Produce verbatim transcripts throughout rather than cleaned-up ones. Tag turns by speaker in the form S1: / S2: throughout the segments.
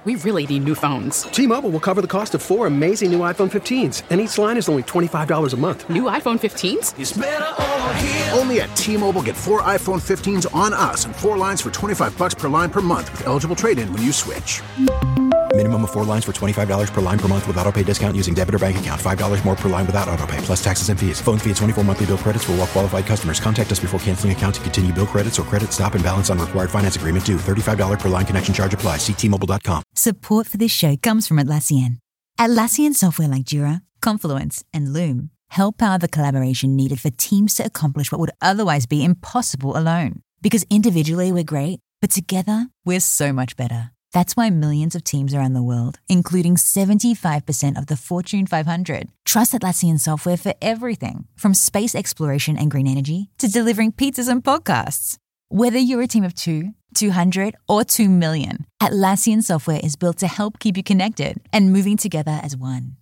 S1: We really need new phones.
S2: T-Mobile will cover the cost of four amazing new iPhone fifteens, and each line is only twenty-five dollars a month.
S1: New iPhone fifteens?
S3: It's better over here.
S4: Only at T-Mobile, get four iPhone fifteens on us and four lines for twenty-five dollars per line per month with eligible trade-in when you switch.
S5: Minimum of four lines for twenty-five dollars per line per month with autopay discount using debit or bank account. five dollars more per line without autopay, plus taxes and fees. Phone fee at twenty-four monthly bill credits for well-qualified customers. Contact us before canceling account to continue bill credits or credit stop and balance on required finance agreement due. thirty-five dollars per line connection charge applies. See T Mobile dot com.
S6: Support for this show comes from Atlassian. Atlassian software like Jira, Confluence, and Loom help power the collaboration needed for teams to accomplish what would otherwise be impossible alone. Because individually we're great, but together we're so much better. That's why millions of teams around the world, including seventy-five percent of the Fortune five hundred, trust Atlassian software for everything from space exploration and green energy to delivering pizzas and podcasts. Whether you're a team of two, two hundred, or two million, Atlassian software is built to help keep you connected and moving together as one.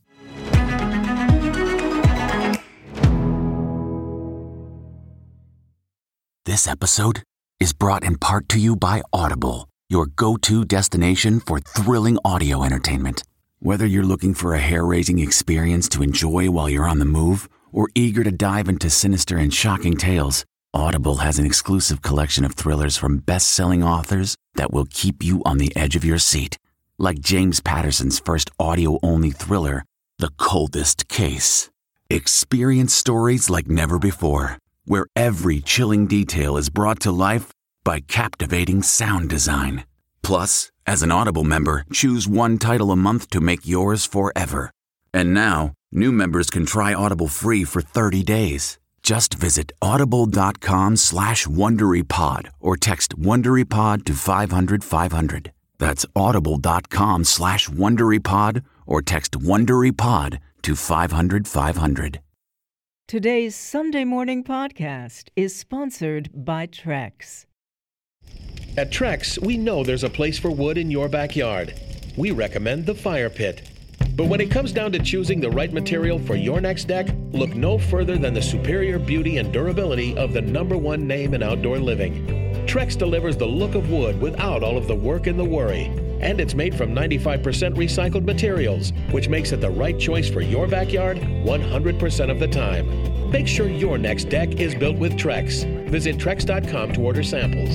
S7: This episode is brought in part to you by Audible, your go-to destination for thrilling audio entertainment. Whether you're looking for a hair-raising experience to enjoy while you're on the move or eager to dive into sinister and shocking tales, Audible has an exclusive collection of thrillers from best-selling authors that will keep you on the edge of your seat. Like James Patterson's first audio-only thriller, The Coldest Case. Experience stories like never before, where every chilling detail is brought to life by captivating sound design. Plus, as an Audible member, choose one title a month to make yours forever. And now, new members can try Audible free for thirty days. Just visit audible.com slash WonderyPod or text WonderyPod to five hundred five hundred. That's audible.com slash WonderyPod or text WonderyPod to five hundred five hundred.
S8: Today's Sunday Morning Podcast is sponsored by Trex.
S9: At Trex, we know there's a place for wood in your backyard. We recommend the fire pit. But when it comes down to choosing the right material for your next deck, look no further than the superior beauty and durability of the number one name in outdoor living. Trex delivers the look of wood without all of the work and the worry. And it's made from ninety-five percent recycled materials, which makes it the right choice for your backyard one hundred percent of the time. Make sure your next deck is built with Trex. Visit Trex dot com to order samples.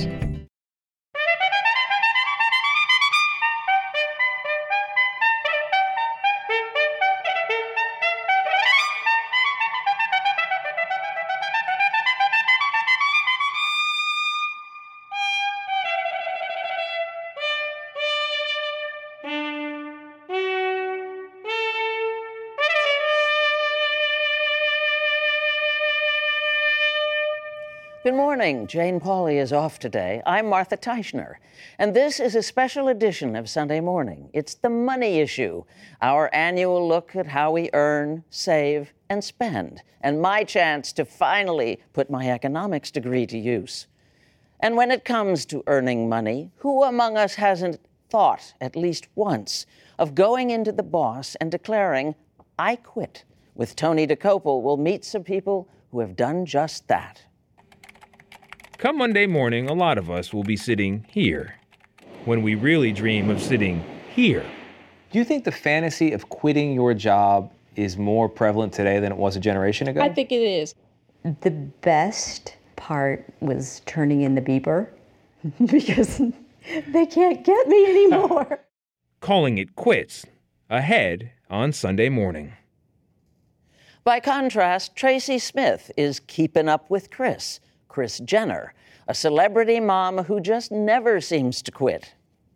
S10: Good morning. Jane Pauley is off today. I'm Martha Teichner, and this is a special edition of Sunday Morning. It's the money issue, our annual look at how we earn, save, and spend, and my chance to finally put my economics degree to use. And when it comes to earning money, who among us hasn't thought, at least once, of going into the boss and declaring, I quit? With Tony DeCopel, we'll meet some people who have done just that.
S11: Come Monday morning, a lot of us will be sitting here, when we really dream of sitting here.
S12: Do you think the fantasy of quitting your job is more prevalent today than it was a generation ago?
S13: I think it is.
S14: The best part was turning in the beeper because they can't get me anymore.
S11: Calling it quits, ahead on Sunday morning.
S10: By contrast, Tracy Smith is keeping up with Kris. Kris Jenner, a celebrity mom who just never seems to quit.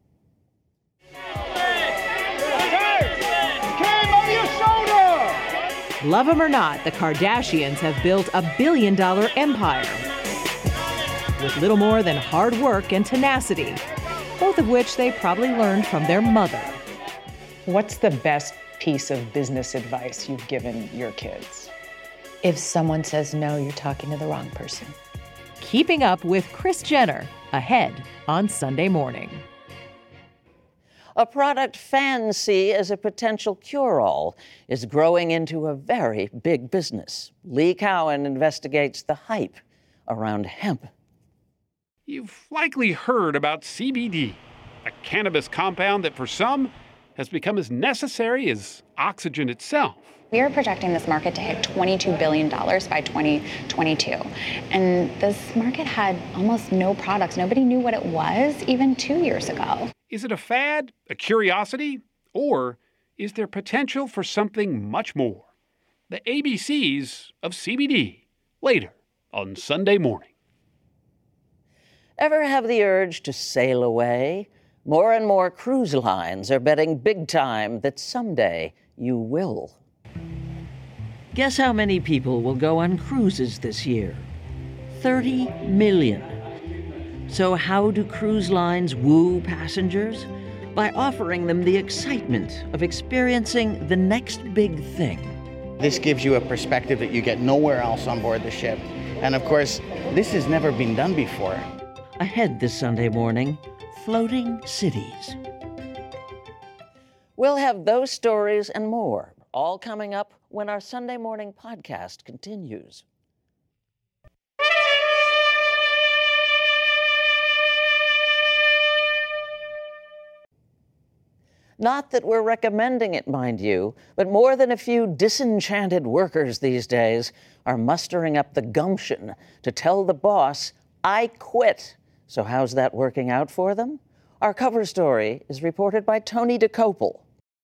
S8: Love them or not, the Kardashians have built a billion-dollar empire with little more than hard work and tenacity, both of which they probably learned from their mother.
S15: What's the best piece of business advice you've given your kids?
S16: If someone says no, you're talking to the wrong person.
S8: Keeping Up with Kris Jenner, ahead on Sunday morning.
S10: A product fans see as a potential cure-all is growing into a very big business. Lee Cowan investigates the hype around hemp.
S17: You've likely heard about C B D.
S3: a cannabis compound that for some has become as necessary as oxygen itself.
S13: We are projecting this market to hit twenty-two billion dollars by twenty twenty-two. And this market had almost no products. Nobody knew what it was even two years ago.
S3: Is it a fad, a curiosity, or is there potential for something much more? The A B Cs of C B D, later on Sunday Morning.
S10: Ever have the urge to sail away? More and more cruise lines are betting big time that someday you will.
S17: Guess how many people will go on cruises this year? thirty million. So how do cruise lines woo passengers? By offering them the excitement of experiencing the next big thing.
S18: This gives you a perspective that you get nowhere else on board the ship. And of course, this has never been done before.
S17: Ahead this Sunday morning, floating cities.
S10: We'll have those stories and more, all coming up when our Sunday morning podcast continues. Not that we're recommending it, mind you, but more than a few disenchanted workers these days are mustering up the gumption to tell the boss, I quit. So how's that working out for them? Our cover story is reported by Tony DeCopel.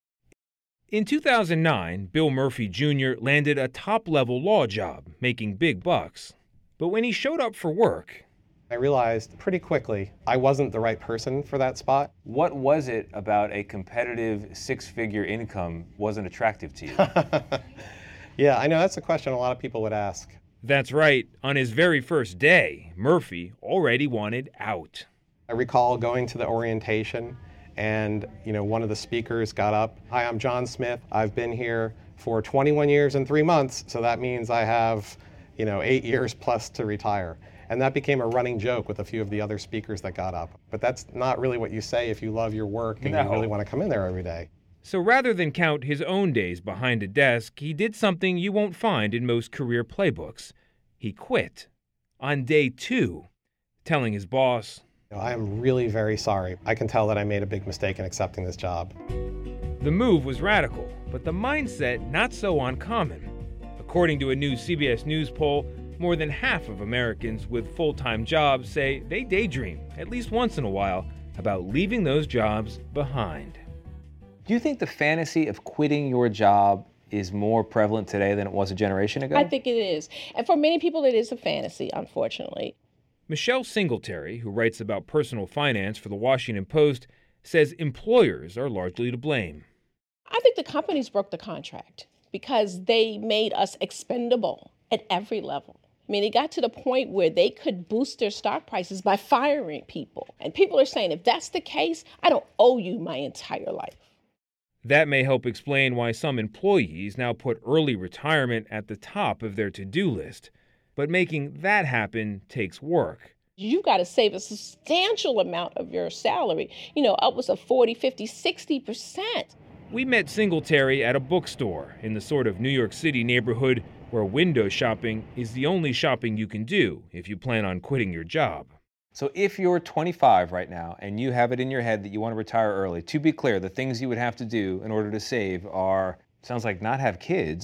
S11: In two thousand nine, Bill Murphy Junior landed a top-level law job, making big bucks. But when he showed up for work,
S19: I realized pretty quickly I wasn't the right person for that spot.
S12: What was it about a competitive six-figure income wasn't attractive to you?
S19: Yeah, I know that's a question a lot of people would ask.
S11: That's right. On his very first day, Murphy already wanted out.
S19: I recall going to the orientation and, you know, one of the speakers got up. Hi, I'm John Smith. I've been here for twenty-one years and three months, so that means I have, you know, eight years plus to retire. And that became a running joke with a few of the other speakers that got up. But that's not really what you say if you love your work and
S11: No.
S19: you really want to come in there every day.
S11: So rather than count his own days behind a desk, he did something you won't find in most career playbooks. He quit. On day two, telling his boss,
S19: I am really very sorry. I can tell that I made a big mistake in accepting this job.
S11: The move was radical, but the mindset not so uncommon. According to a new C B S News poll, more than half of Americans with full-time jobs say they daydream, at least once in a while, about leaving those jobs behind.
S12: Do you think the fantasy of quitting your job is more prevalent today than it was a generation ago?
S20: I think it is. And for many people, it is a fantasy, unfortunately.
S11: Michelle Singletary, who writes about personal finance for the Washington Post, says employers are largely to blame.
S20: I think the companies broke the contract because they made us expendable at every level. I mean, it got to the point where they could boost their stock prices by firing people. And people are saying, if that's the case, I don't owe you my entire life.
S11: That may help explain why some employees now put early retirement at the top of their to-do list. But making that happen takes work.
S20: You've got to save a substantial amount of your salary, you know, upwards of forty, fifty, sixty percent.
S11: We met Singletary at a bookstore in the sort of New York City neighborhood where window shopping is the only shopping you can do if you plan on quitting your job.
S12: So if you're twenty-five right now and you have it in your head that you want to retire early, to be clear, the things you would have to do in order to save are, sounds like not have kids.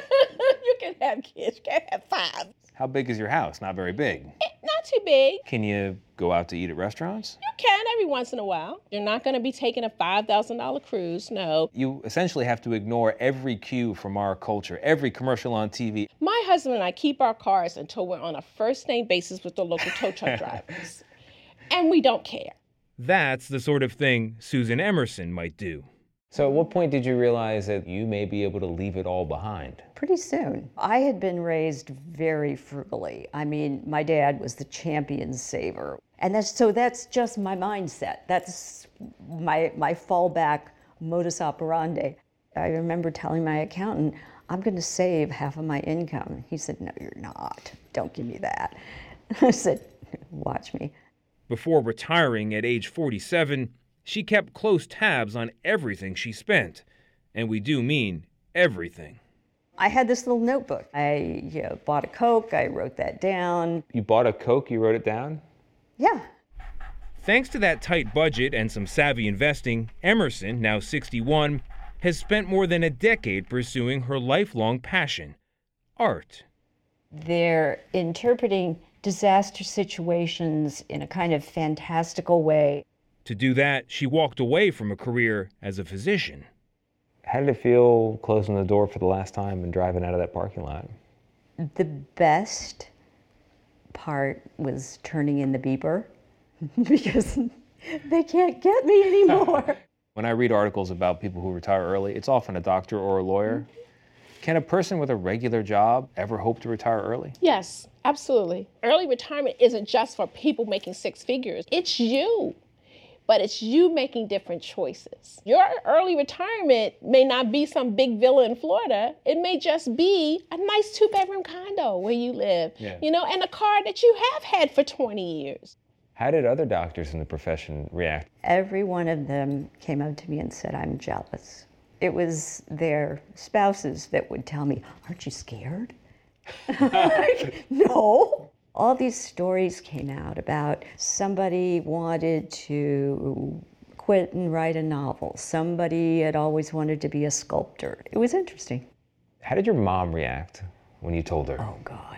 S20: You can have kids, you can have five.
S12: How big is your house? Not very big.
S20: Not too big.
S12: Can you go out to eat at restaurants?
S20: You can every once in a while. You're not going to be taking a five thousand dollars cruise, no.
S12: You essentially have to ignore every cue from our culture, every commercial on T V.
S20: My husband and I keep our cars until we're on a first-name basis with the local tow truck drivers. And we don't care.
S11: That's the sort of thing Susan Emerson might do.
S12: So at what point did you realize that you may be able to leave it all behind?
S14: Pretty soon. I had been raised very frugally. I mean, my dad was the champion saver. And that's so that's just my mindset. That's my my fallback modus operandi. I remember telling my accountant, I'm going to save half of my income. He said, no, you're not. Don't give me that. I said, watch me.
S11: Before retiring at age forty-seven, she kept close tabs on everything she spent. And we do mean everything.
S14: I had this little notebook. I you know, bought a Coke, I wrote that down.
S12: You bought a Coke, you wrote it down?
S14: Yeah.
S11: Thanks to that tight budget and some savvy investing, Emerson, now sixty-one, has spent more than a decade pursuing her lifelong passion, art.
S14: They're interpreting disaster situations in a kind of fantastical way.
S11: To do that, she walked away from a career as a physician.
S12: How did it feel closing the door for the last time and driving out of that parking lot?
S14: The best part was turning in the beeper because they can't get me anymore.
S12: When I read articles about people who retire early, it's often a doctor or a lawyer. Can a person with a regular job ever hope to retire early?
S20: Yes, absolutely. Early retirement isn't just for people making six figures. It's you. But it's you making different choices. Your early retirement may not be some big villa in Florida. It may just be a nice two-bedroom condo where you live, yeah. you know, and a car that you have had for twenty years.
S12: How did other doctors in the profession react?
S14: Every one of them came up to me and said, I'm jealous. It was their spouses that would tell me, aren't you scared? Like, no. All these stories came out about somebody wanted to quit and write a novel. Somebody had always wanted to be a sculptor. It was interesting.
S12: How did your mom react when you told her?
S14: Oh, God.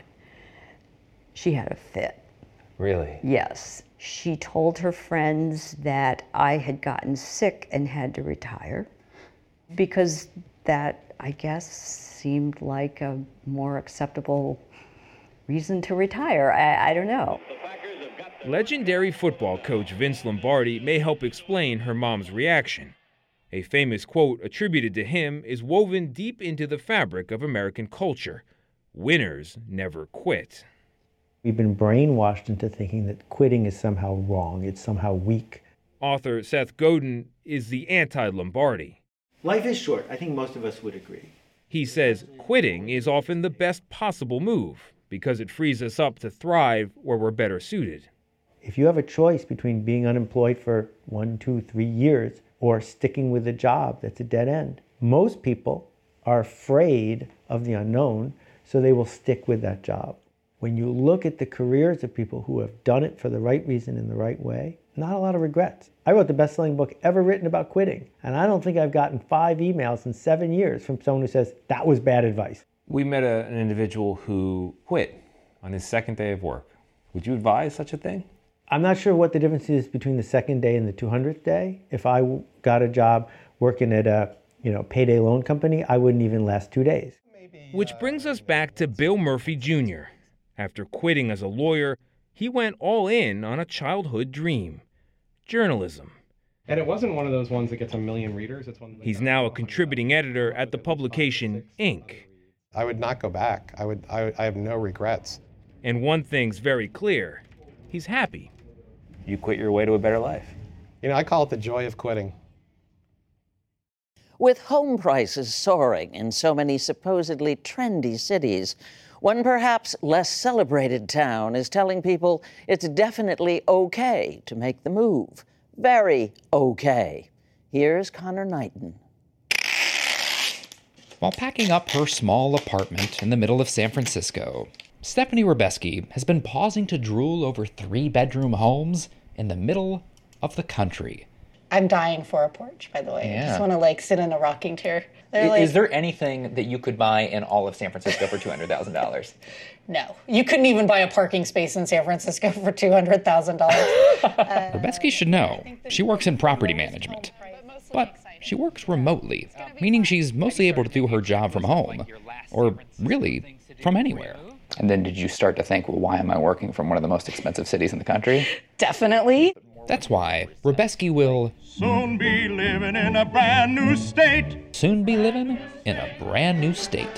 S14: She had a fit.
S12: Really?
S14: Yes. She told her friends that I had gotten sick and had to retire because that, I guess, seemed like a more acceptable reason to retire. I, I don't know.
S11: Legendary football coach Vince Lombardi may help explain her mom's reaction. A famous quote attributed to him is woven deep into the fabric of American culture. Winners never quit.
S21: We've been brainwashed into thinking that quitting is somehow wrong, it's somehow weak.
S11: Author Seth Godin is the anti-Lombardi.
S22: Life is short. I think most of us would agree.
S11: He says quitting is often the best possible move because it frees us up to thrive where we're better suited.
S21: If you have a choice between being unemployed for one, two, three years or sticking with a job that's a dead end, most people are afraid of the unknown, so they will stick with that job. When you look at the careers of people who have done it for the right reason in the right way, not a lot of regrets. I wrote the best-selling book ever written about quitting, and I don't think I've gotten five emails in seven years from someone who says, that was bad advice.
S12: We met a, an individual who quit on his second day of work. Would you advise such a thing?
S21: I'm not sure what the difference is between the second day and the two hundredth day. If I got a job working at a you know, payday loan company, I wouldn't even last two days.
S11: Which brings us back to Bill Murphy Junior After quitting as a lawyer, he went all in on a childhood dream, journalism.
S19: And it wasn't one of those ones that gets a million readers. It's one.
S11: He's now a contributing editor at the publication Ink.
S19: I would not go back. I would. I, I have no regrets.
S11: And one thing's very clear. He's happy.
S12: You quit your way to a better life.
S19: You know, I call it the joy of quitting.
S10: With home prices soaring in so many supposedly trendy cities, one perhaps less celebrated town is telling people it's definitely okay to make the move. Very okay. Here's Connor Knighton.
S23: While packing up her small apartment in the middle of San Francisco, Stephanie Rebeski has been pausing to drool over three-bedroom homes in the middle of the country.
S24: I'm dying for a porch, by the way.
S23: Yeah.
S24: I just want to like sit in a rocking chair.
S23: Is,
S24: like,
S23: is there anything that you could buy in all of San Francisco for two hundred thousand dollars?
S24: No. You couldn't even buy a parking space in San Francisco for two hundred thousand dollars. uh,
S23: Rebeski should know. She works in property management. But she works remotely, meaning she's mostly able to do her job from home. Or really, from anywhere.
S25: And then did you start to think, well, why am I working from one of the most expensive cities in the country?
S24: Definitely.
S23: That's why Rebeski will
S26: soon be living in a brand new state.
S23: Soon be living in a brand new state.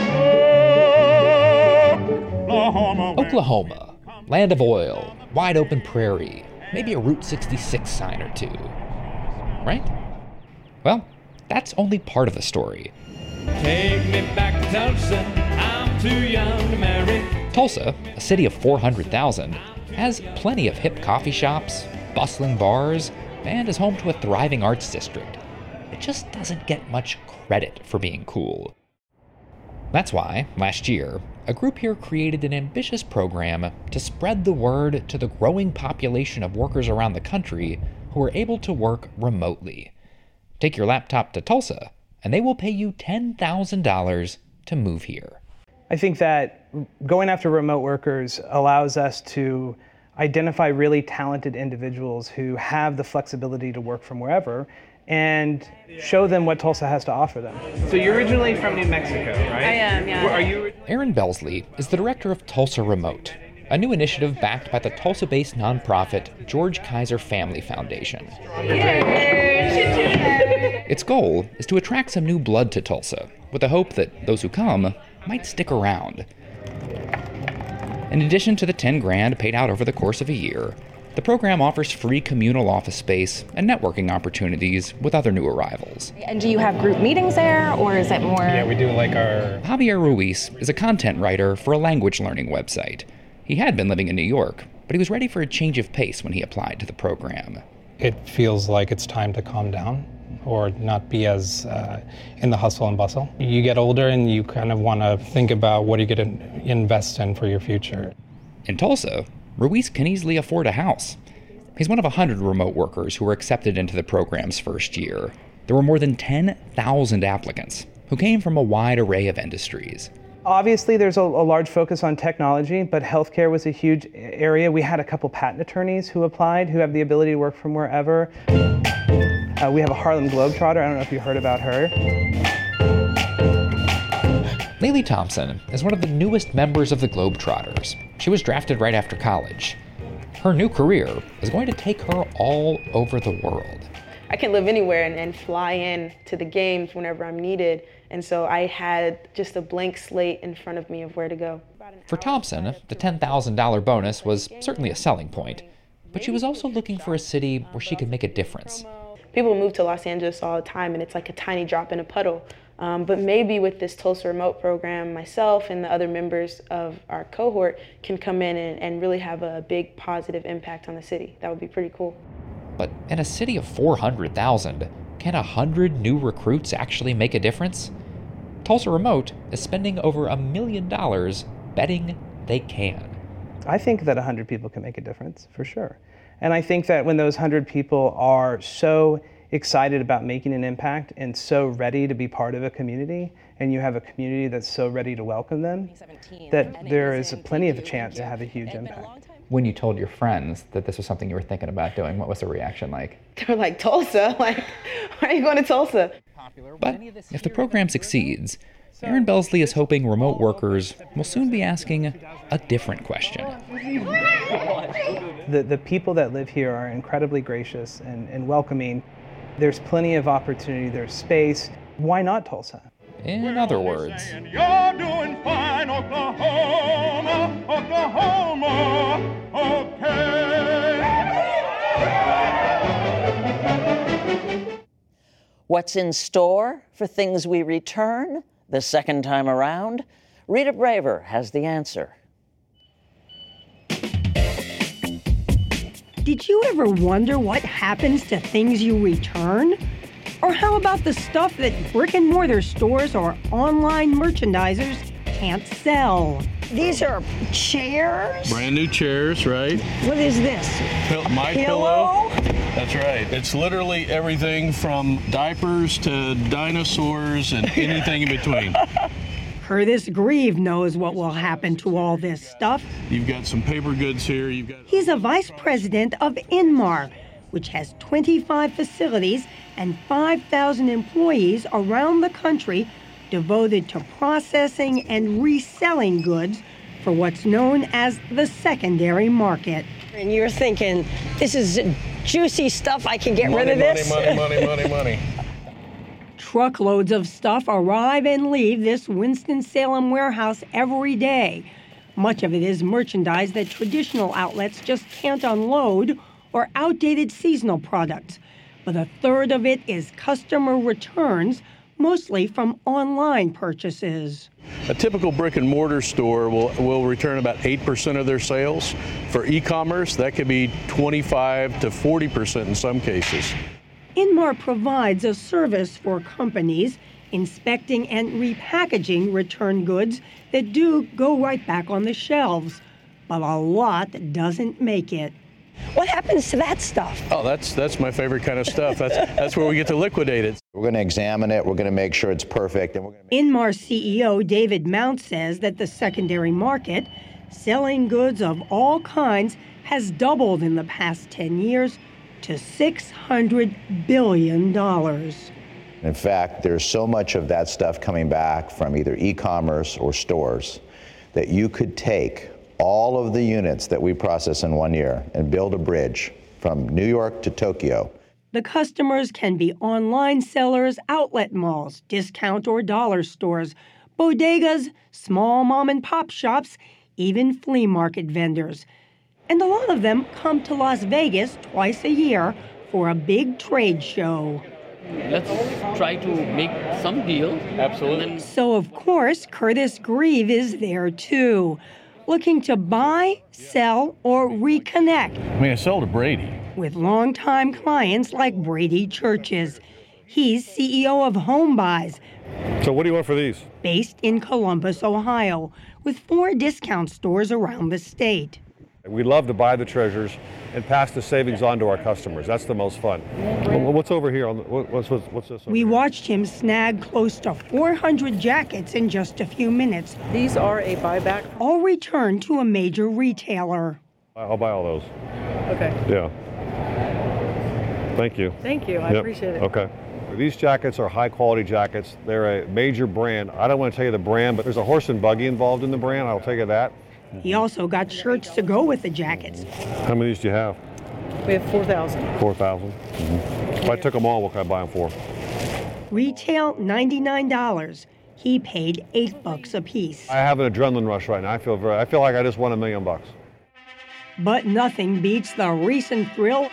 S26: Oklahoma.
S23: Oklahoma. Land of oil, wide open prairie, maybe a Route sixty-six sign or two. Right? Well, that's only part of the story.
S27: Take me back to Tulsa. I'm too young to marry.
S23: Tulsa, a city of four hundred thousand, has plenty of hip coffee shops, bustling bars, and is home to a thriving arts district. It just doesn't get much credit for being cool. That's why, last year, a group here created an ambitious program to spread the word to the growing population of workers around the country who are able to work remotely. Take your laptop to Tulsa, and they will pay you ten thousand dollars to move here.
S1: I think that going after remote workers allows us to identify really talented individuals who have the flexibility to work from wherever and show them what Tulsa has to offer them. So you're originally from New Mexico, right?
S2: I am, yeah.
S1: Where are you?
S23: Erin Belsley is the director of Tulsa Remote, a new initiative backed by the Tulsa-based nonprofit George Kaiser Family Foundation. Its goal is to attract some new blood to Tulsa, with the hope that those who come might stick around. In addition to the ten grand paid out over the course of a year, the program offers free communal office space and networking opportunities with other new arrivals.
S2: And do you have group meetings there, or is it more?
S1: Yeah, we do like our...
S23: Javier Ruiz is a content writer for a language learning website. He had been living in New York, but he was ready for a change of pace when he applied to the program.
S4: It feels like it's time to calm down or not be as uh, in the hustle and bustle. You get older and you kind of want to think about what are you going to invest in for your future.
S23: In Tulsa, Ruiz can easily afford a house. He's one of one hundred remote workers who were accepted into the program's first year. There were more than ten thousand applicants who came from a wide array of industries.
S1: Obviously, there's a, a large focus on technology, but healthcare was a huge area. We had a couple patent attorneys who applied who have the ability to work from wherever. Uh, we have a Harlem Globetrotter. I don't know if you heard about her.
S23: Laylee Thompson is one of the newest members of the Globetrotters. She was drafted right after college. Her new career is going to take her all over the world.
S5: I can live anywhere and, and fly in to the games whenever I'm needed. And so I had just a blank slate in front of me of where to go.
S23: For Thompson, the ten thousand dollars bonus was certainly a selling point, but she was also looking for a city where she could make a difference.
S5: People move to Los Angeles all the time, and it's like a tiny drop in a puddle. Um, but maybe with this Tulsa Remote program, myself and the other members of our cohort can come in and, and really have a big positive impact on the city. That would be pretty cool.
S23: But in a city of four hundred thousand, can one hundred new recruits actually make a difference? Tulsa Remote is spending over a million dollars betting they can.
S1: I think that one hundred people can make a difference, for sure. And I think that when those one hundred people are so excited about making an impact and so ready to be part of a community, and you have a community that's so ready to welcome them, that there is plenty of a chance to have a huge impact.
S25: When you told your friends that this was something you were thinking about doing, what was the reaction like?
S5: They were like, Tulsa? Like, why are you going to Tulsa?
S23: But if the program succeeds, Erin Belsley is hoping remote workers will soon be asking a different question.
S1: The, the people that live here are incredibly gracious and, and welcoming. There's plenty of opportunity, there's space. Why not Tulsa?
S23: In other words,
S26: You're doing fine, Oklahoma, Oklahoma, okay.
S10: What's in store for things we return the second time around? Rita Braver has the answer.
S6: Did you ever wonder what happens to things you return? Or how about the stuff that brick and mortar stores or online merchandisers can't sell? These are chairs?
S7: Brand new chairs, right?
S6: What is this?
S7: Pill- my
S6: Pillow?
S7: pillow. That's right. It's literally everything from diapers to dinosaurs and anything in between.
S6: Curtis Grieve knows what will happen to all this stuff.
S7: You've got some paper goods here. You've got.
S6: He's a vice president of Inmar, which has twenty-five facilities and five thousand employees around the country devoted to processing and reselling goods for what's known as the secondary market. And you're thinking, this is juicy stuff, I can get
S7: money,
S6: rid of this?
S7: Money, money, money, money, money.
S6: Truckloads of stuff arrive and leave this Winston-Salem warehouse every day. Much of it is merchandise that traditional outlets just can't unload, or outdated seasonal products. But a third of it is customer returns, mostly from online purchases.
S7: A typical brick and mortar store will, will return about eight percent of their sales. For e-commerce, that could be twenty-five to forty percent in some cases.
S6: Inmar provides a service for companies inspecting and repackaging return goods that do go right back on the shelves. But a lot doesn't make it.
S3: What happens to that stuff?
S7: Oh, that's that's my favorite kind of stuff. That's that's where we get to liquidate it.
S8: We're going to examine it. We're going to make sure it's perfect. And we're going to
S6: Inmar C E O David Mount says that the secondary market, selling goods of all kinds, has doubled in the past ten years to six hundred billion dollars.
S8: In fact, there's so much of that stuff coming back from either e-commerce or stores that you could take all of the units that we process in one year and build a bridge from New York to Tokyo.
S6: The customers can be online sellers, outlet malls, discount or dollar stores, bodegas, small mom and pop shops, even flea market vendors. And a lot of them come to Las Vegas twice a year for a big trade show.
S9: Let's try to make some deal. Absolutely.
S6: So, of course, Curtis Grieve is there too, looking to buy, sell, or reconnect.
S7: I mean, I sold to Brady.
S6: With longtime clients like Brady Churches. He's C E O of Home Buys.
S13: So what do you want for these?
S6: Based in Columbus, Ohio, with four discount stores around the state.
S13: We love to buy the treasures and pass the savings on to our customers. That's the most fun. Well, what's over here? On the, what's, what's, what's this? Over
S6: we
S13: here?
S6: watched him snag close to four hundred jackets in just a few minutes.
S15: These are a buyback.
S6: All returned to a major retailer.
S13: I'll buy all those.
S15: Okay.
S13: Yeah. Thank you.
S15: Thank you. I
S13: Yep.
S15: appreciate it.
S13: Okay. These jackets are high quality jackets. They're a major brand. I don't want to tell you the brand, but there's a horse and buggy involved in the brand. I'll tell you that.
S6: He also got shirts to go with the jackets.
S13: How many of these do you have?
S15: We have four thousand.
S13: four thousand. Mm-hmm. If I took them all, what could I buy them for?
S6: Retail ninety-nine dollars. He paid eight bucks a piece.
S13: I have an adrenaline rush right now. I feel very, I feel like I just won a million bucks.
S6: But nothing beats the recent thrill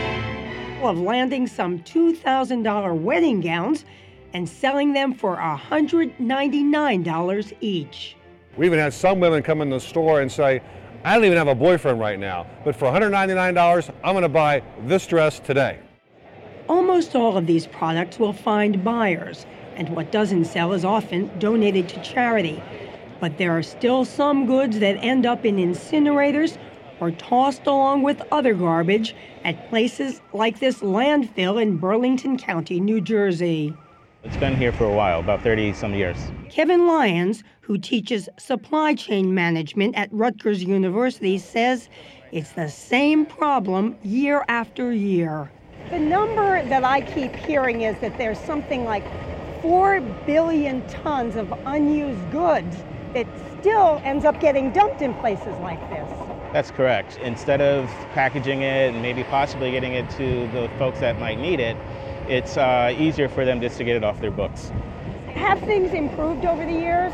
S6: of landing some two thousand dollars wedding gowns and selling them for one hundred ninety-nine dollars each.
S13: We even had some women come in the store and say, I don't even have a boyfriend right now, but for one hundred ninety-nine dollars, I'm going to buy this dress today.
S6: Almost all of these products will find buyers, and what doesn't sell is often donated to charity. But there are still some goods that end up in incinerators or tossed along with other garbage at places like this landfill in Burlington County, New Jersey.
S16: It's been here for a while, about thirty some years.
S6: Kevin Lyons, who teaches supply chain management at Rutgers University, says it's the same problem year after year.
S18: The number that I keep hearing is that there's something like four billion tons of unused goods that still ends up getting dumped in places like this.
S16: That's correct. Instead of packaging it and maybe possibly getting it to the folks that might need it, it's uh, easier for them just to get it off their books.
S18: Have things improved over the years?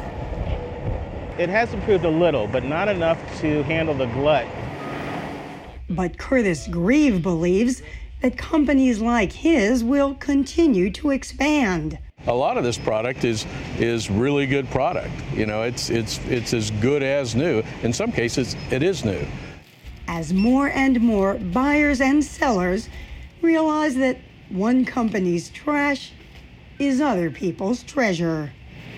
S16: It has improved a little, but not enough to handle the glut.
S6: But Curtis Grieve believes that companies like his will continue to expand.
S7: A lot of this product is is really good product. You know, it's it's it's as good as new. In some cases, it is new.
S6: As more and more buyers and sellers realize that one company's trash is other people's treasure.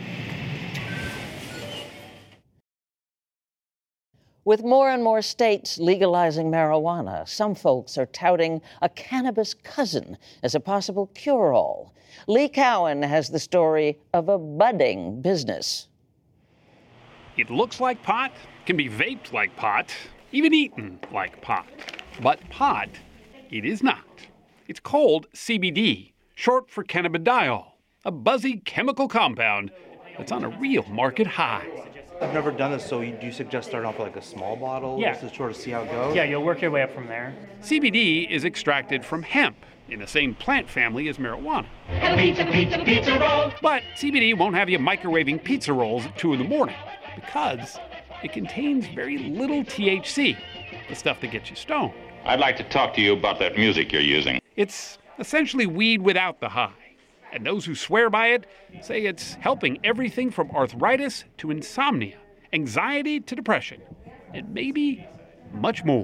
S10: With more and more states legalizing marijuana, some folks are touting a cannabis cousin as a possible cure-all. Lee Cowan has the story of a budding business.
S28: It looks like pot, can be vaped like pot, even eaten like pot. But pot, it is not. It's called C B D, short for cannabidiol, a buzzy chemical compound that's on a real market high.
S29: I've never done this, so you, do you suggest starting off with like a small bottle
S28: Yeah.
S29: just to sort of see how it goes?
S28: Yeah, you'll work your way up from there. C B D is extracted from hemp, in the same plant family as marijuana. Pizza, pizza, pizza roll. But C B D won't have you microwaving pizza rolls at two in the morning because it contains very little T H C, the stuff that gets you stoned.
S30: I'd like to talk to you about that music you're using.
S28: It's essentially weed without the high. And those who swear by it say it's helping everything from arthritis to insomnia, anxiety to depression, and maybe much more.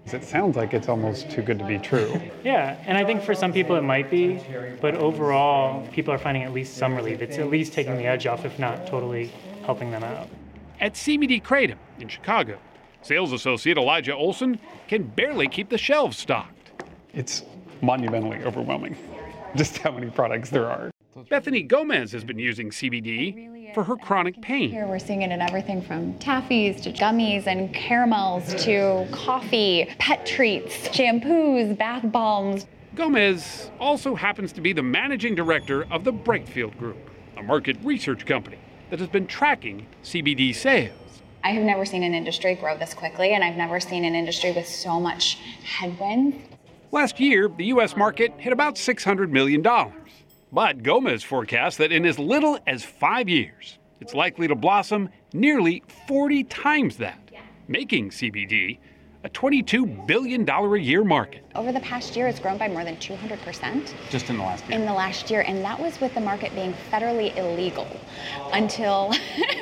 S11: It sounds like it's almost too good to be true.
S12: Yeah, and I think for some people it might be, but overall, people are finding at least some relief. It's at least taking the edge off, if not totally helping them out.
S28: At C B D Kratom in Chicago, sales associate Elijah Olson can barely keep the shelves stocked.
S11: It's monumentally overwhelming, just how many products there are.
S28: Bethany Gomez has been using C B D for her chronic pain.
S14: Here we're seeing it in everything from taffies to gummies and caramels to coffee, pet treats, shampoos, bath balms.
S28: Gomez also happens to be the managing director of the Brightfield Group, a market research company that has been tracking C B D sales.
S14: I have never seen an industry grow this quickly, and I've never seen an industry with so much headwinds.
S28: Last year, the U S market hit about six hundred million dollars. But Gomez forecasts that in as little as five years, it's likely to blossom nearly forty times that, making C B D a twenty-two billion dollars a year market.
S14: Over the past year, it's grown by more than two hundred percent.
S11: Just in the last year?
S14: In the last year, and that was with the market being federally illegal until,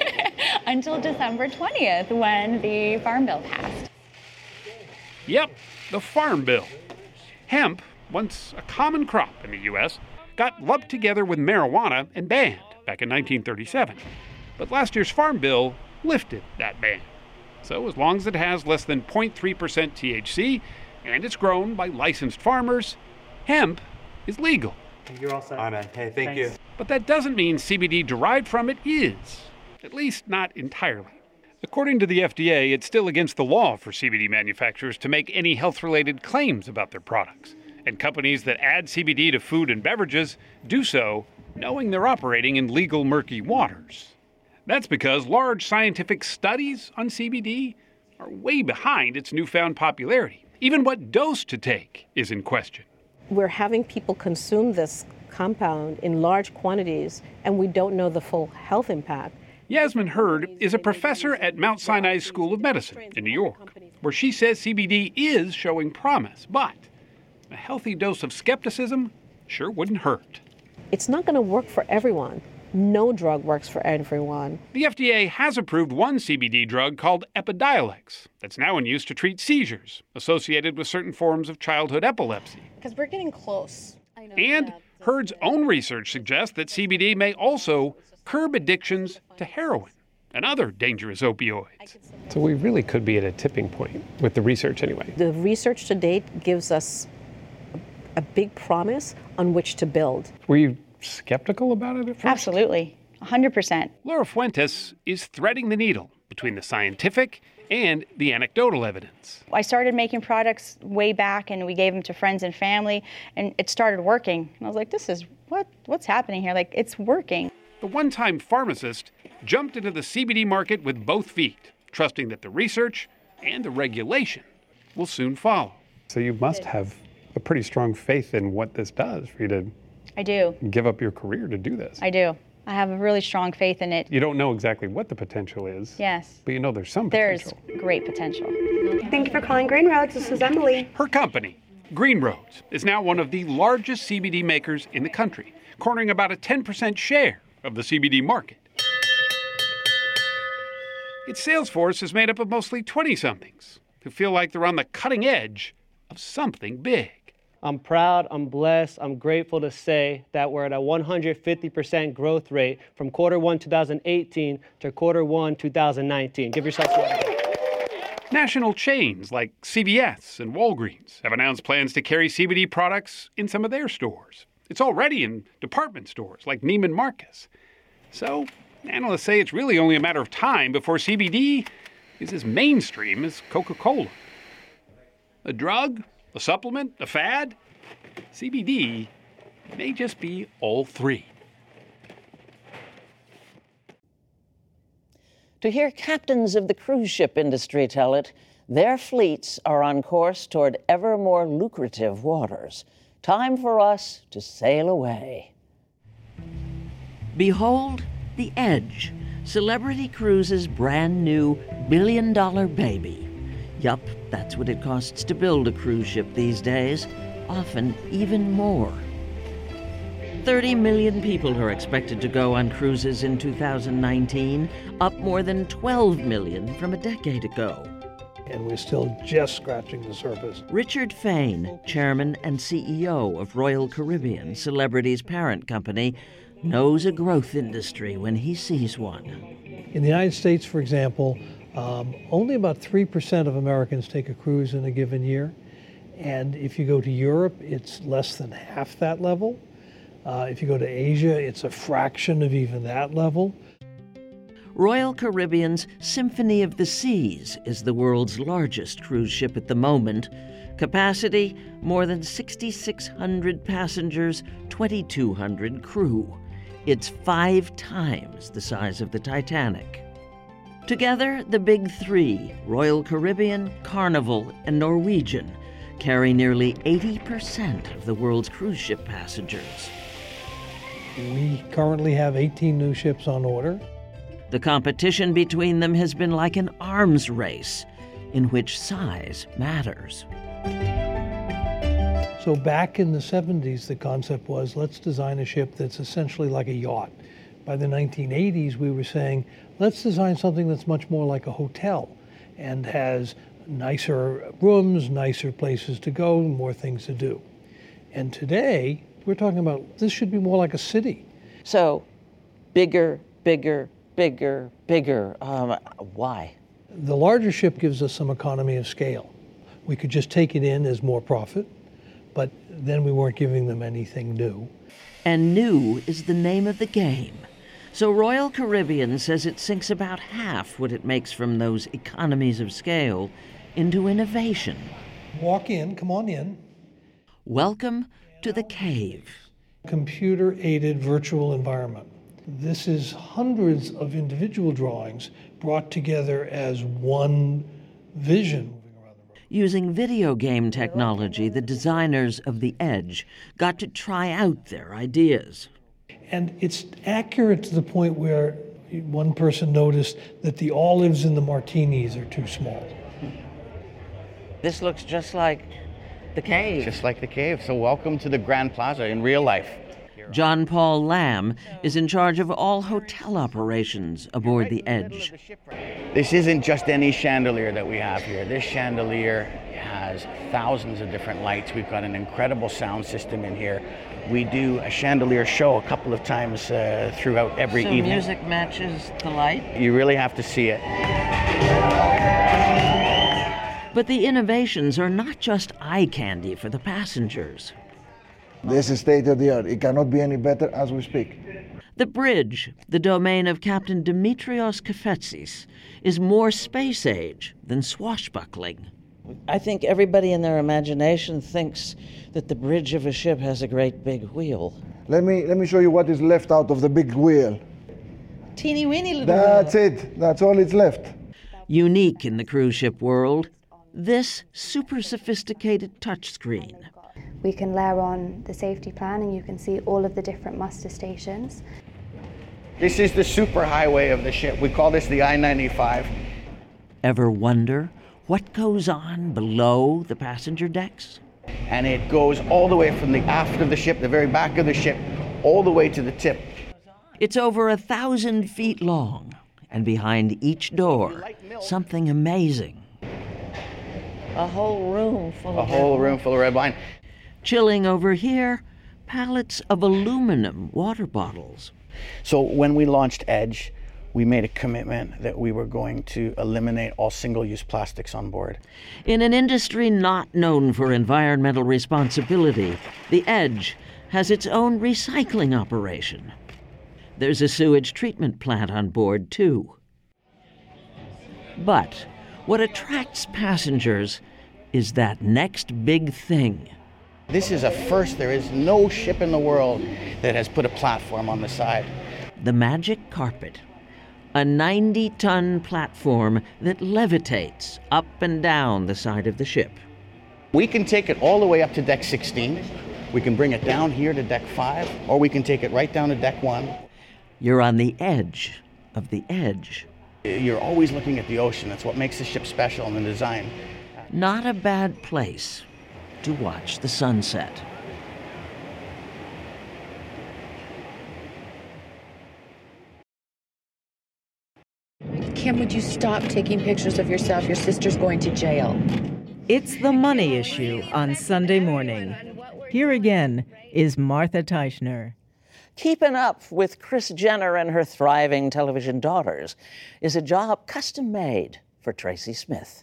S14: until December twentieth, when the Farm Bill passed.
S28: Yep, the Farm Bill. Hemp, once a common crop in the U S, got lumped together with marijuana and banned back in nineteen thirty-seven. But last year's Farm Bill lifted that ban. So as long as it has less than zero point three percent T H C and it's grown by licensed farmers, hemp is legal.
S12: You're all set.
S29: All right, man. Hey, thank
S12: Thanks.
S29: you.
S28: But that doesn't mean C B D derived from it is, at least not entirely. According to the F D A, it's still against the law for C B D manufacturers to make any health-related claims about their products. And companies that add C B D to food and beverages do so knowing they're operating in legal murky waters. That's because large scientific studies on C B D are way behind its newfound popularity. Even what dose to take is in question.
S15: We're having people consume this compound in large quantities, and we don't know the full health impact.
S28: Yasmin Hurd is a professor at Mount Sinai School of Medicine in New York, where she says C B D is showing promise, but a healthy dose of skepticism sure wouldn't hurt.
S15: It's not going to work for everyone. No drug works for everyone.
S28: The F D A has approved one C B D drug called Epidiolex that's now in use to treat seizures associated with certain forms of childhood epilepsy.
S14: Because we're getting close.
S28: And Hurd's own research suggests that C B D may also curb addictions to heroin and other dangerous opioids.
S11: So we really could be at a tipping point with the research anyway.
S15: The research to date gives us a big promise on which to build.
S11: Were you skeptical about it at first?
S14: Absolutely, one hundred percent.
S28: Laura Fuentes is threading the needle between the scientific and the anecdotal evidence.
S14: I started making products way back, and we gave them to friends and family, and it started working. And I was like, this is, what? what's happening here? Like, it's working.
S28: The one-time pharmacist jumped into the C B D market with both feet, trusting that the research and the regulation will soon follow.
S11: So you must have a pretty strong faith in what this does for you to
S14: I do.
S11: give up your career to do this.
S14: I do. I have a really strong faith in it.
S11: You don't know exactly what the potential is.
S14: Yes.
S11: But you know there's some
S14: There's
S11: potential.
S14: great potential.
S18: Thank you for calling Green Roads. This is Emily.
S28: Her company, Green Roads, is now one of the largest C B D makers in the country, cornering about a ten percent share of the C B D market. Its sales force is made up of mostly twenty-somethings who feel like they're on the cutting edge of something big.
S17: I'm proud, I'm blessed, I'm grateful to say that we're at a one hundred fifty percent growth rate from quarter one two thousand eighteen to quarter one two thousand nineteen. Give yourself a round.
S28: National chains like C V S and Walgreens have announced plans to carry C B D products in some of their stores. It's already in department stores like Neiman Marcus. So, analysts say it's really only a matter of time before C B D is as mainstream as Coca-Cola. A drug? A supplement? A fad? C B D may just be all three.
S10: To hear captains of the cruise ship industry tell it, their fleets are on course toward ever more lucrative waters. Time for us to sail away.
S19: Behold The Edge, Celebrity Cruises' brand new billion-dollar baby. Yup, that's what it costs to build a cruise ship these days, often even more. thirty million people are expected to go on cruises in two thousand nineteen, up more than twelve million from a decade ago.
S1: and we're still just scratching the surface.
S19: Richard Fain, chairman and C E O of Royal Caribbean, Celebrity's parent company, knows a growth industry when he sees one.
S1: In the United States, for example, um, only about three percent of Americans take a cruise in a given year. And if you go to Europe, it's less than half that level. Uh, if you go to Asia, it's a fraction of even that level.
S19: Royal Caribbean's Symphony of the Seas is the world's largest cruise ship at the moment. Capacity, more than six thousand six hundred passengers, two thousand two hundred crew. It's five times the size of the Titanic. Together, the big three, Royal Caribbean, Carnival, and Norwegian, carry nearly eighty percent of the world's cruise ship passengers.
S1: We currently have eighteen new ships on order.
S19: The competition between them has been like an arms race, in which size matters.
S1: So back in the seventies, the concept was, let's design a ship that's essentially like a yacht. By the nineteen eighties, we were saying, let's design something that's much more like a hotel and has nicer rooms, nicer places to go, more things to do. And today, we're talking about this should be more like a city.
S10: So, bigger, bigger, bigger, bigger. Um, why?
S1: The larger ship gives us some economy of scale. We could just take it in as more profit, but then we weren't giving them anything new.
S19: And new is the name of the game. So Royal Caribbean says it sinks about half what it makes from those economies of scale into innovation.
S1: Walk in, come on in.
S19: Welcome to the Cave.
S1: Computer-aided virtual environment. This is hundreds of individual drawings brought together as one vision.
S19: Using video game technology, the designers of The Edge got to try out their ideas.
S1: And it's accurate to the point where one person noticed that the olives in the martinis are too small.
S10: This looks just like the cave.
S2: Just like the cave. So welcome to the Grand Plaza in real life.
S19: John Paul Lamb is in charge of all hotel operations aboard The Edge.
S2: This isn't just any chandelier that we have here. This chandelier has thousands of different lights. We've got an incredible sound system in here. We do a chandelier show a couple of times uh, throughout every
S10: so
S2: evening.
S10: Music matches the light?
S2: You really have to see it.
S19: But the innovations are not just eye candy for the passengers.
S4: This is state of the art. It cannot be any better as we speak.
S19: The bridge, the domain of Captain Dimitrios Kefetsis, is more space age than swashbuckling.
S10: I think everybody in their imagination thinks that the bridge of a ship has a great big wheel.
S4: Let me let me show you what is left out of the big wheel.
S10: Teeny weeny little
S4: That's
S10: wheel.
S4: it. That's all it's left.
S19: Unique in the cruise ship world, this super sophisticated touchscreen.
S5: We can layer on the safety plan and you can see all of the different muster stations.
S2: This is the superhighway of the ship. We call this the I ninety-five.
S19: Ever wonder what goes on below the passenger decks?
S2: And it goes all the way from the aft of the ship, the very back of the ship, all the way to the tip.
S19: It's over a thousand feet long, and behind each door, something amazing.
S10: A whole room full
S2: A
S10: of
S2: whole
S10: red
S2: room
S10: wine.
S2: full of red wine.
S19: Chilling over here, pallets of aluminum water bottles.
S2: So when we launched Edge, we made a commitment that we were going to eliminate all single-use plastics on board.
S19: In an industry not known for environmental responsibility, The Edge has its own recycling operation. There's a sewage treatment plant on board, too. But what attracts passengers is that next big thing.
S2: This is a first. There is no ship in the world that has put a platform on the side.
S19: The magic carpet. A ninety-ton platform that levitates up and down the side of the ship.
S2: We can take it all the way up to deck sixteen. We can bring it down here to deck five, or we can take it right down to deck one.
S19: You're on the edge of the edge.
S2: You're always looking at the ocean. That's what makes the ship special in the design.
S19: Not a bad place to watch the sunset.
S3: Kim, would you stop taking pictures of yourself? Your sister's going to jail.
S8: It's The Money Issue on Sunday Morning. Here again is Martha Teichner.
S10: Keeping up with Kris Jenner and her thriving television daughters is a job custom made for Tracy Smith.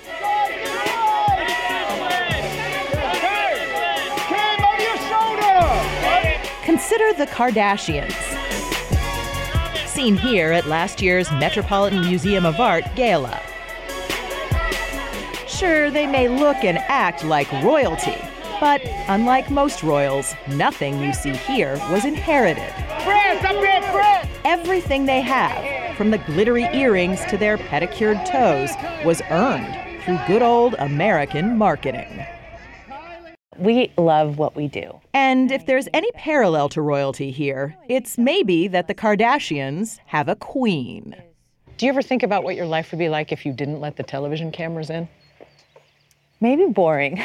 S20: Consider the Kardashians. Seen here at last year's Metropolitan Museum of Art Gala. Sure, they may look and act like royalty, but unlike most royals, nothing you see here was inherited. Everything they have, from the glittery earrings to their pedicured toes, was earned through good old American marketing.
S21: We love what we do.
S20: And if there's any parallel to royalty here, it's maybe that the Kardashians have a queen.
S21: Do you ever think about what your life would be like if you didn't let the television cameras in? Maybe boring.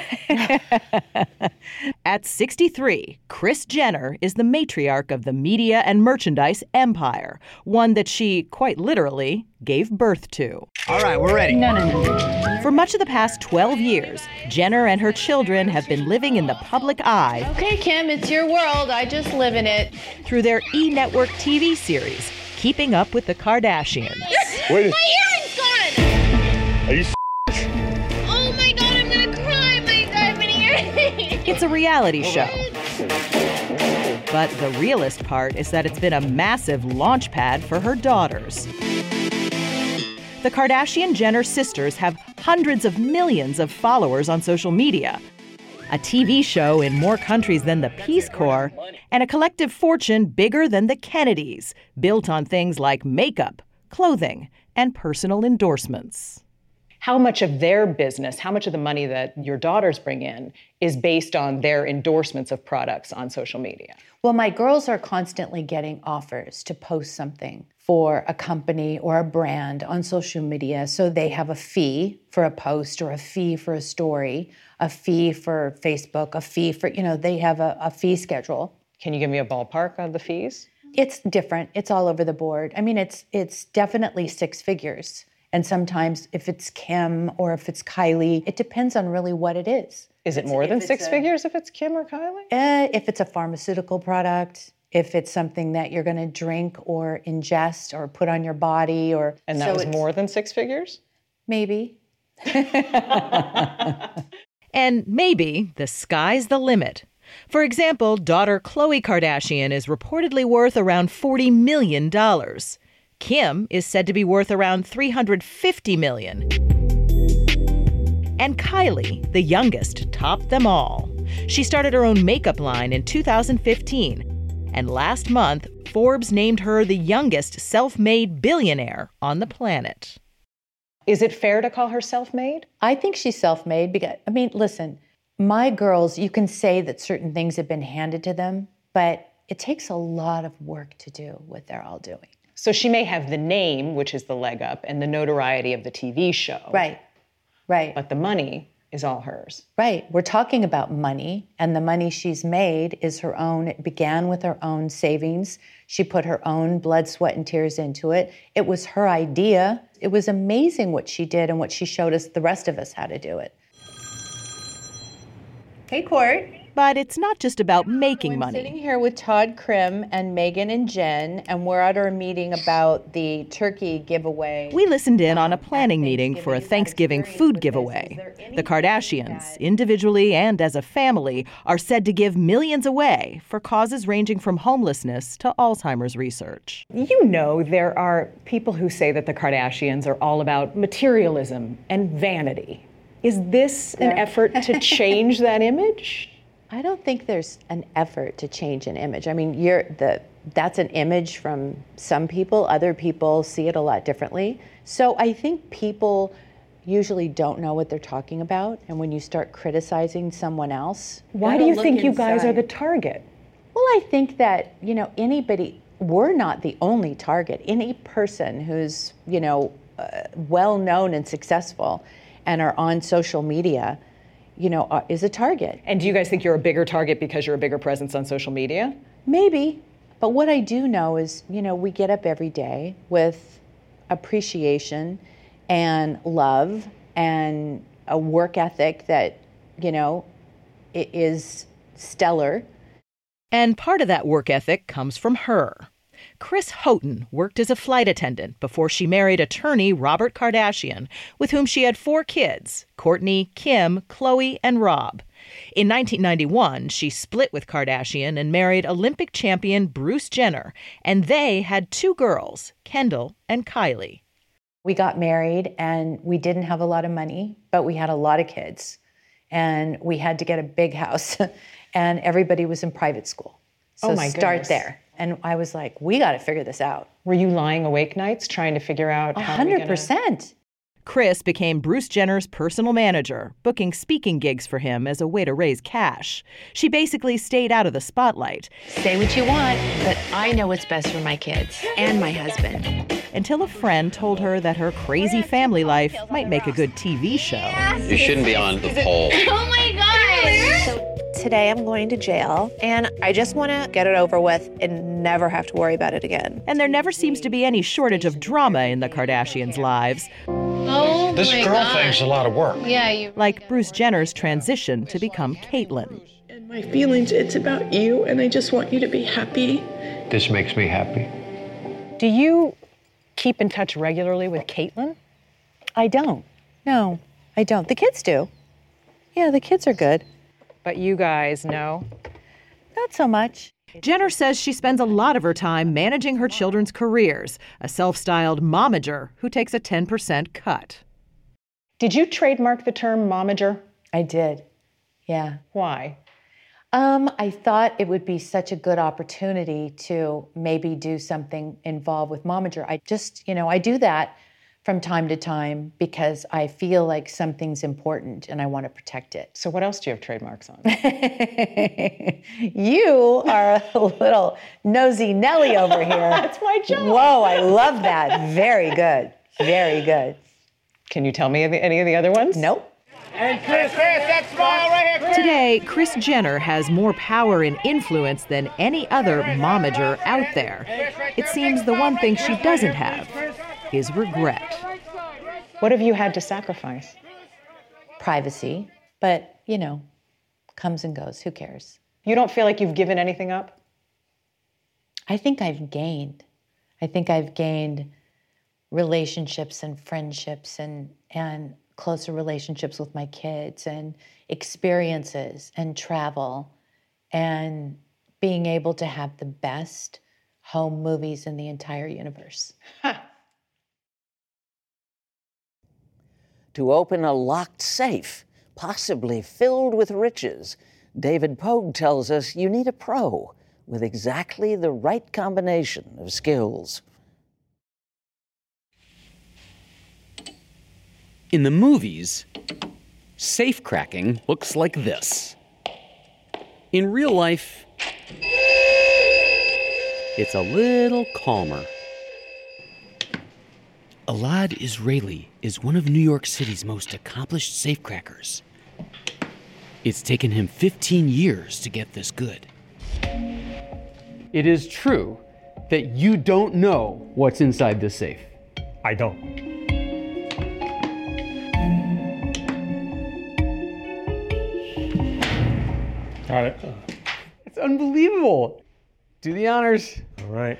S20: At sixty-three, Kris Jenner is the matriarch of the media and merchandise empire, one that she, quite literally, gave birth to.
S22: All right, we're ready.
S21: No, no, no.
S20: For much of the past twelve years, Jenner and her children have been living in the public eye.
S3: Okay, Kim, it's your world. I just live in it.
S20: Through their E-Network T V series, Keeping Up with the Kardashians.
S22: Wait.
S3: My earring's gone!
S22: Are you
S3: Oh my god, I'm gonna cry! My diamond earring!
S20: It's a reality show. But the realest part is that it's been a massive launch pad for her daughters. The Kardashian-Jenner sisters have hundreds of millions of followers on social media, a T V show in more countries than the Peace Corps, and a collective fortune bigger than the Kennedys, built on things like makeup, clothing, and personal endorsements.
S21: How much of their business, how much of the money that your daughters bring in is based on their endorsements of products on social media?
S23: Well, my girls are constantly getting offers to post something for a company or a brand on social media. So they have a fee for a post or a fee for a story, a fee for Facebook, a fee for, you know, they have a, a fee schedule.
S21: Can you give me a ballpark on the fees?
S23: It's different. It's all over the board. I mean, it's it's definitely six figures. And sometimes if it's Kim or if it's Kylie, it depends on really what it is.
S21: Is it more than six figures if it's Kim or Kylie?
S23: Uh, if it's a pharmaceutical product, if it's something that you're going to drink or ingest or put on your body, or
S21: and that
S23: so
S21: was
S23: it's-
S21: more than six figures?
S23: Maybe.
S20: And maybe the sky's the limit. For example, daughter Khloe Kardashian is reportedly worth around forty million dollars. Kim is said to be worth around three hundred fifty million dollars. And Kylie, the youngest, topped them all. She started her own makeup line in two thousand fifteen. And last month, Forbes named her the youngest self-made billionaire on the planet.
S21: Is it fair to call her self-made?
S23: I think she's self-made because, I mean, listen, my girls, you can say that certain things have been handed to them, but it takes a lot of work to do what they're all doing.
S21: So she may have the name, which is the leg up, and the notoriety of the T V show.
S23: Right, right.
S21: But the money is all hers.
S23: Right. We're talking about money, and the money she's made is her own. It began with her own savings. She put her own blood, sweat, and tears into it. It was her idea. It was amazing what she did and what she showed us, the rest of us, how to do it. Hey, Court.
S20: But it's not just about making
S23: I'm
S20: money.
S23: sitting here with Todd Krim and Megan and Jen, and we're at our meeting about the turkey giveaway.
S20: We listened in on a planning meeting for a Thanksgiving food giveaway. The Kardashians, individually and as a family, are said to give millions away for causes ranging from homelessness to Alzheimer's research.
S21: You know, there are people who say that the Kardashians are all about materialism and vanity. Is this an effort to change that image?
S23: I don't think there's an effort to change an image. I mean, you're the that's an image from some people. Other people see it a lot differently. So I think people usually don't know what they're talking about. And when you start criticizing someone else,
S21: Why do you think you guys are the target?
S23: Well, I think that, you know, anybody, we're not the only target. Any person who's, you know, uh, well-known and successful and are on social media, you know, uh, is a target.
S21: And do you guys think you're a bigger target because you're a bigger presence on social media?
S23: Maybe. But what I do know is, you know, we get up every day with appreciation and love and a work ethic that, you know, it is stellar.
S20: And part of that work ethic comes from her. Kris Houghton worked as a flight attendant before she married attorney Robert Kardashian, with whom she had four kids, Kourtney, Kim, Khloe, and Rob. In nineteen ninety-one, she split with Kardashian and married Olympic champion Bruce Jenner, and they had two girls, Kendall and Kylie.
S23: We got married and we didn't have a lot of money, but we had a lot of kids. And we had to get a big house and everybody was in private school. So
S21: Oh my
S23: start
S21: goodness.
S23: there. And I was like, we got to figure this out.
S21: Were you lying awake nights trying to figure out
S23: A
S21: how
S23: hundred percent.
S20: Kris became Bruce Jenner's personal manager, booking speaking gigs for him as a way to raise cash. She basically stayed out of the spotlight.
S6: Say what you want, but I know what's best for my kids and my husband.
S20: Until a friend told her that her crazy family life might make a good T V show.
S7: You shouldn't be on the pole.
S3: Oh my gosh!
S9: So today I'm going to jail, and I just want to get it over with and never have to worry about it again.
S20: And there never seems to be any shortage of drama in the Kardashians' lives.
S3: Oh
S13: This
S3: my
S13: girl
S3: God.
S13: thing's a lot of work.
S3: Yeah, you.
S20: Like Bruce Jenner's transition to become Caitlyn.
S16: My feelings, it's about you, and I just want you to be happy.
S13: This makes me happy.
S21: Do you keep in touch regularly with Caitlyn?
S23: I don't. No, I don't. The kids do. Yeah, the kids are good.
S21: But you guys know?
S23: Not so much.
S20: Jenner says she spends a lot of her time managing her children's careers, a self-styled momager who takes a ten percent cut.
S21: Did you trademark the term momager?
S23: I did. Yeah.
S21: Why?
S23: Um, I thought it would be such a good opportunity to maybe do something involved with momager. I just, you know, I do that from time to time because I feel like something's important and I want to protect it.
S21: So what else do you have trademarks on?
S23: You are a little nosy Nelly over here.
S21: That's my job.
S23: Whoa, I love that. Very good. Very good.
S21: Can you tell me any of the other ones?
S23: Nope.
S2: And Kris, Kris, that smile right here, Kris.
S20: Today, Kris Jenner has more power and influence than any other momager out there. It seems the one thing she doesn't have is regret.
S21: What have you had to sacrifice?
S23: Privacy, but, you know, comes and goes. Who cares?
S21: You don't feel like you've given anything up?
S23: I think I've gained. I think I've gained relationships and friendships and, and closer relationships with my kids and experiences and travel and being able to have the best home movies in the entire universe.
S10: To open a locked safe, possibly filled with riches, David Pogue tells us you need a pro with exactly the right combination of skills.
S22: In the movies, safe cracking looks like this. In real life, it's a little calmer. Elad Israeli is one of New York City's most accomplished safecrackers. It's taken him fifteen years to get this good.
S24: It is true that you don't know what's inside this safe.
S25: I don't. Got it.
S24: It's unbelievable. Do the honors.
S25: All right.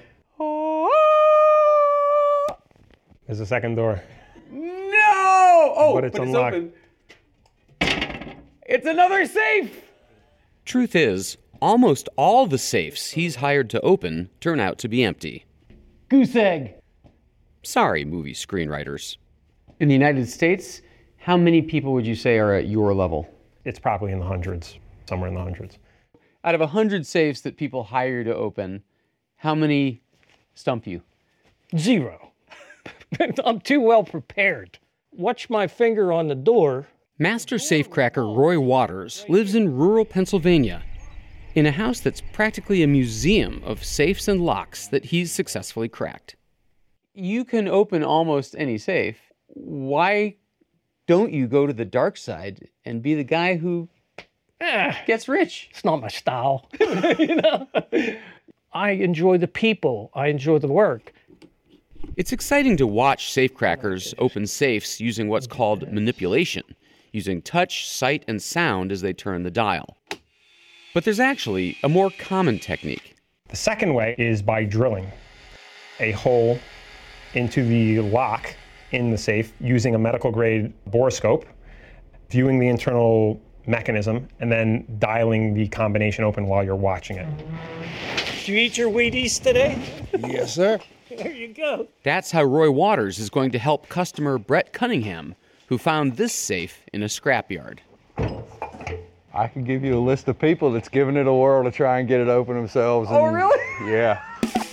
S25: There's a second door.
S24: No! Oh,
S25: but it's
S24: but
S25: unlocked.
S24: It's open. It's another safe!
S22: Truth is, almost all the safes he's hired to open turn out to be empty.
S24: Goose egg.
S22: Sorry, movie screenwriters.
S24: In the United States, how many people would you say are at your level?
S25: It's probably in the hundreds, somewhere in the hundreds.
S24: Out of one hundred safes that people hire to open, how many stump you?
S25: Zero. I'm too well prepared. Watch my finger on the door.
S22: Master safecracker Roy Waters lives in rural Pennsylvania in a house that's practically a museum of safes and locks that he's successfully cracked.
S24: You can open almost any safe. Why don't you go to the dark side and be the guy who
S25: Eh,
S24: gets rich?
S25: It's not my style. You know? I enjoy the people. I enjoy the work.
S22: It's exciting to watch safecrackers open safes using what's called manipulation, using touch, sight, and sound as they turn the dial. But there's actually a more common technique.
S11: The second way is by drilling a hole into the lock in the safe using a medical-grade borescope, viewing the internal mechanism, and then dialing the combination open while you're watching it.
S25: Did you eat your Wheaties today?
S4: Yes, sir.
S25: There you go.
S22: That's how Roy Waters is going to help customer Brett Cunningham, who found this safe in a scrapyard.
S12: I can give you a list of people that's given it a whirl to try and get it open themselves.
S24: Oh,
S12: and,
S24: really?
S12: Yeah.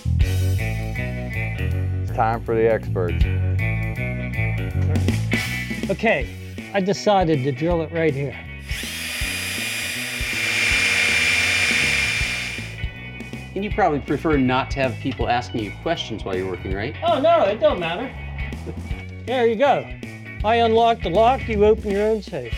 S12: It's time for the experts.
S25: Okay, I decided to drill it right here.
S24: And you probably prefer not to have people asking you questions while you're working, right?
S25: Oh, no, it don't matter. There you go. I unlock the lock, you open your own safe.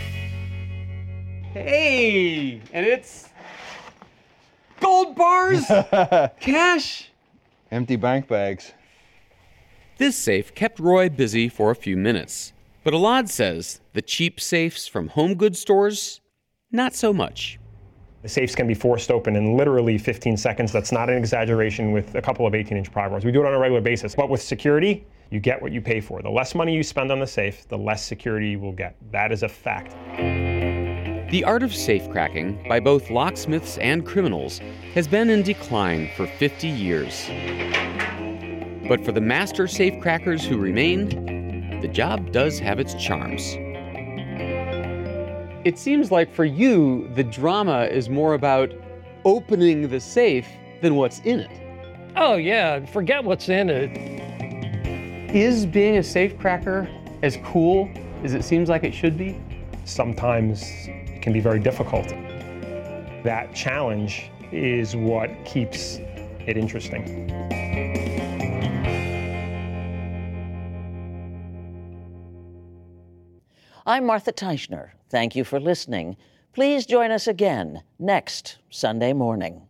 S24: Hey, and it's gold bars, cash.
S12: Empty bank bags.
S22: This safe kept Roy busy for a few minutes. But Alad says the cheap safes from home goods stores, not so much.
S11: The safes can be forced open in literally fifteen seconds. That's not an exaggeration with a couple of eighteen-inch pry bars. We do it on a regular basis. But with security, you get what you pay for. The less money you spend on the safe, the less security you will get. That is a fact.
S22: The art of safe cracking by both locksmiths and criminals has been in decline for fifty years. But for the master safecrackers who remain, the job does have its charms.
S24: It seems like for you, the drama is more about opening the safe than what's in it.
S25: Oh, yeah, forget what's in it.
S24: Is being a safecracker as cool as it seems like it should be?
S11: Sometimes it can be very difficult. That challenge is what keeps it interesting.
S10: I'm Martha Teichner. Thank you for listening. Please join us again next Sunday morning.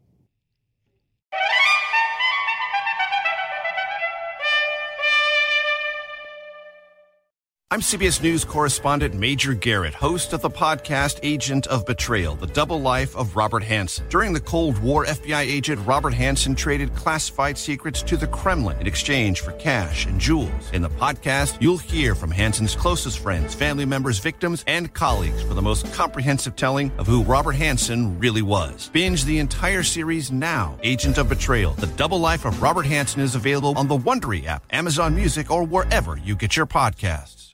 S14: I'm C B S News correspondent Major Garrett, host of the podcast Agent of Betrayal, The Double Life of Robert Hanssen. During the Cold War, F B I agent Robert Hanssen traded classified secrets to the Kremlin in exchange for cash and jewels. In the podcast, you'll hear from Hanssen's closest friends, family members, victims, and colleagues for the most comprehensive telling of who Robert Hanssen really was. Binge the entire series now. Agent of Betrayal, The Double Life of Robert Hanssen is available on the Wondery app, Amazon Music, or wherever you get your podcasts.